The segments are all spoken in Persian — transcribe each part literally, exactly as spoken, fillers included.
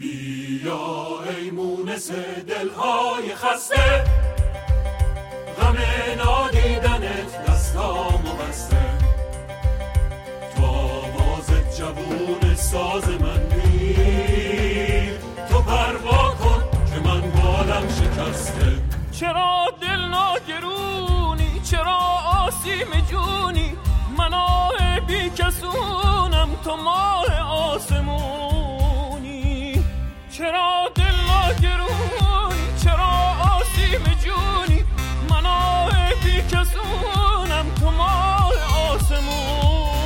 بیا ای مونس دلهای خسته، غم نادیدنت دستامو بسته، تو آوازت جوون ساز من میر، تو پروا کن که من بالم شکسته. چرا دل ناگرونی، چرا آسیم جونی، من آه بی کسونم تو ماه آسمونی. چرا دل ناگرونی، چرا آسیم جونی، من آه بی کسونم تو ماه آسمونی.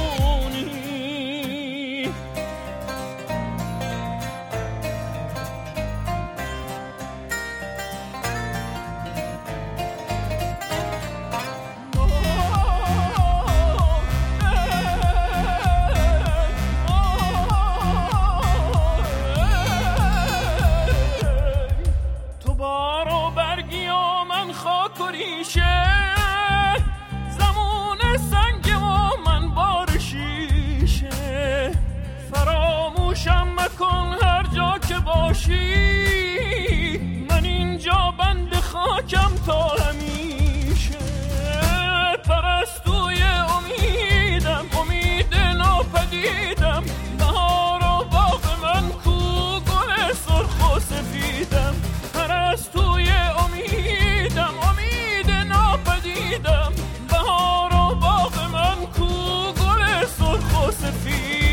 زمون سنگ و من بار شیشه، فراموشم مکن هر جا که باشی، من اینجا بند خاکم تا همیشه. پرستوی امیدم، امید ناپدیدم، بهار و باغ من کو گل سرخ و سفیدم. پرستوی امیدم، امید ناپدیدم، بهار و باغ من کو گل سرخ و سفیدم.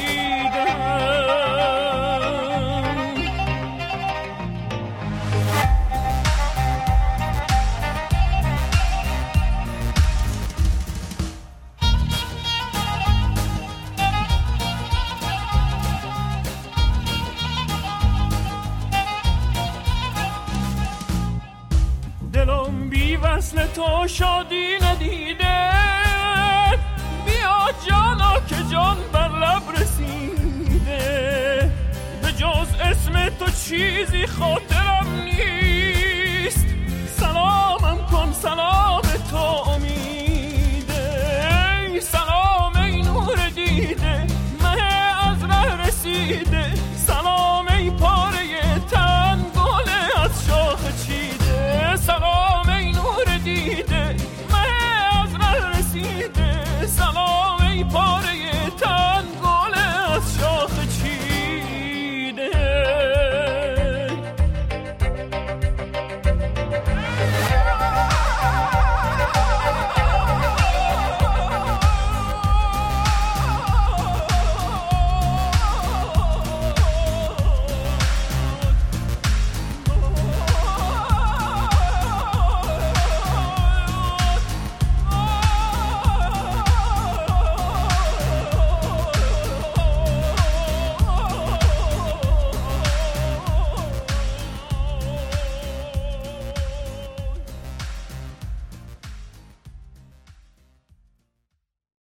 دلم بی وصل تو شادی ندیده، بیا جانا که جان بر لب رسیده، به جز اسم تو چیزی خاطر